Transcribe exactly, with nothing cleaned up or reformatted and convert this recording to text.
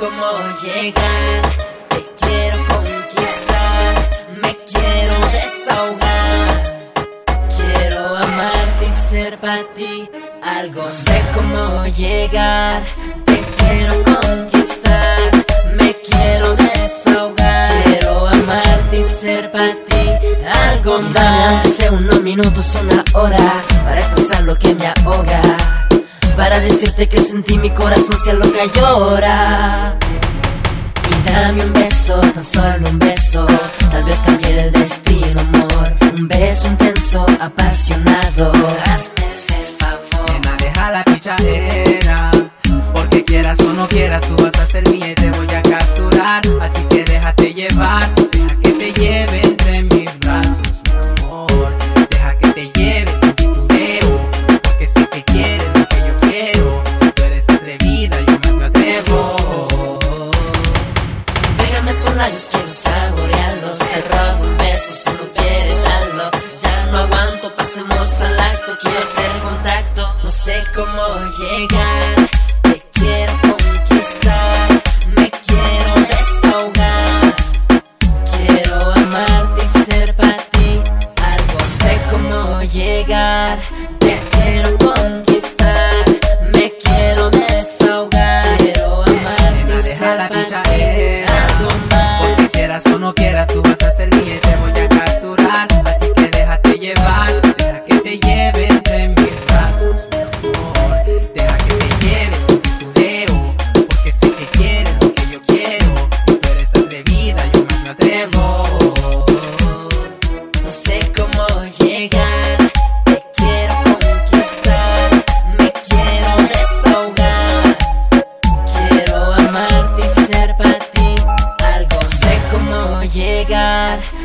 cómo llegar. Te quiero conquistar, me quiero desahogar. Quiero amarte y ser para ti algo. Sé cómo llegar. Te quiero conquistar, me quiero desahogar. Quiero amarte y ser para ti algo más. Dame aunque sea unos minutos, una hora, para expresar lo que me ahoga, para decirte que sentí mi corazón se aloca y llora. Y dame un beso, tan solo un beso, tal vez cambie el destino, amor. Un beso intenso, apasionado, hazme ese favor. Nena, deja la pichadera, porque quieras o no quieras, tú vas a ser mía y te voy a capturar. Así que déjate llevar, deja que te lleve entre mis brazos, mi amor. Deja que te lleve sin titubeo, porque sé que quieres lo que yo quiero. Si tú eres atrevida, yo más me atrevo. Pégame esos labios, quiero saborearlos. Te robo un beso si no quieres darlo. Ya no aguanto, pasemos al acto. Quiero hacer contacto, no sé cómo llegar. Te quiero conquistar, me quiero desahogar. Quiero amarte y ser para ti algo. Sé cómo llegar. Te quiero conquistar, me quiero desahogar. Quiero amarte y ser para ti algo más. Porque quieras o no quieras, tú vas a ser mía y te voy a capturar. Así que déjate llevar, deja que te lleve entre mis brazos, mi amor. Deja que te lleve sin titubeo, porque sé que quieres lo que yo quiero. Si tú eres atrevida, yo más me atrevo. No sé cómo llegar. Te quiero conquistar, me quiero desahogar. Quiero amarte y ser para ti algo. Sé cómo llegar.